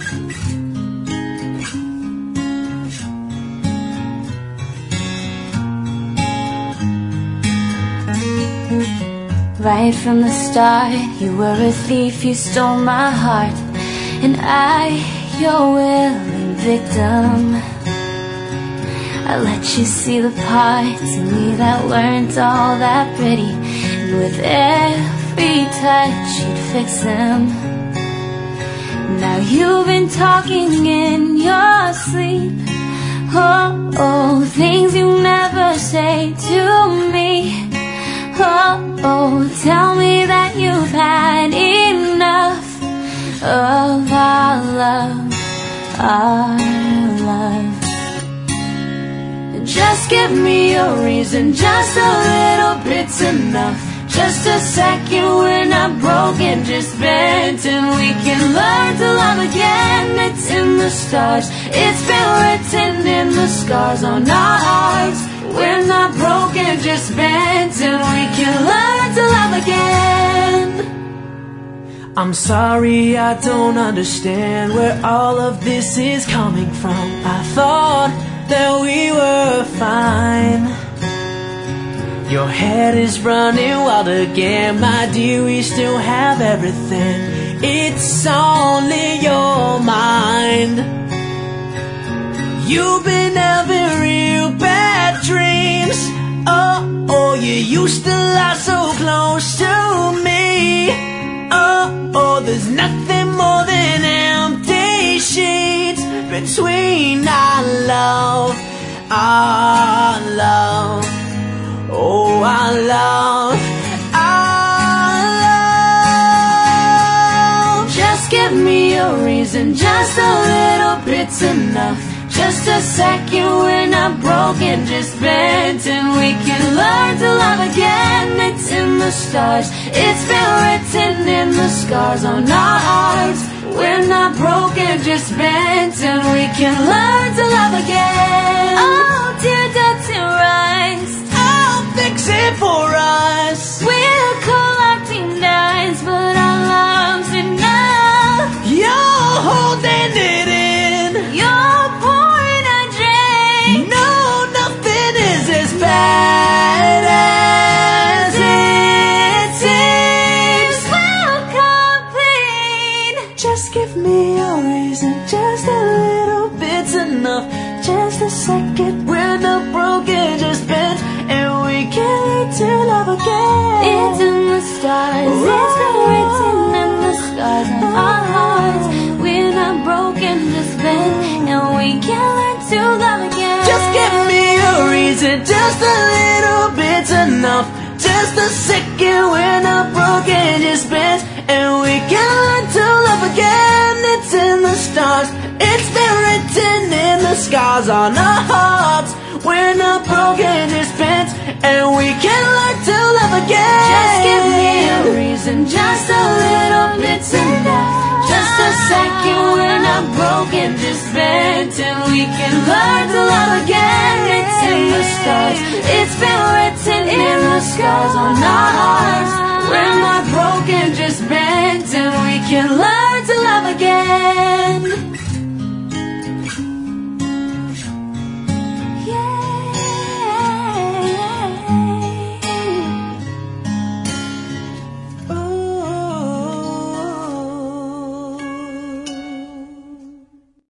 Right from the start, you were a thief, you stole my heart, and I, your willing victim. I let you see the parts in me that weren't all that pretty, and with every touch you'd fix them. Now you've been talking in your sleep, oh, things you never say to me. Oh, tell me that you've had enough of our love, our love. Just give me a reason, just a little bit's enough. Just a second, we're not broken, just bent, and we can learn to love again. It's in the stars, it's been written in the scars on our hearts. We're not broken, just bent, and we can learn to love again. I'm sorry, I don't understand where all of this is coming from. I thought that we were fine. Your head is running wild again, my dear, we still have everything. It's only your mind. You've been having real bad dreams. Oh, you used to lie so close to me. Oh, there's nothing more than empty sheets between our love, our love. Oh, our love, our love. Just give me a reason, just a little bit's enough. Just a second, we're not broken, just bent, and we can learn to love again. It's in the stars, it's been written in the scars on our hearts. We're not broken, just bent, and we can learn to love again. Oh, dear dirty rhymes, I'll fix it for us. we'll collect nights, but our love's enough. You're holding it in. You're pouring a drink. No, nothing is as bad as it seems. We'll complete. Just give me a reason, just a little bit's enough. Just a second, we're not broken, just bent, and we can learn to love again. It's in the stars, it's been written in the scars on our hearts. We're not broken, just bent, and we can learn to love again. Just give me a reason, just a little bit's enough. Just a second, we're not broken, just bent, and we can learn to love again. It's in the stars, it's been written in the scars on our hearts. We're not broken, just bent, and we can learn to love again. Just give me a reason, just a little bit's enough. Just a second, we're not broken, just bent, and we can learn to love again. It's in the stars, it's been written in the scars on our hearts. We're not broken, just bent, and we can learn to love again.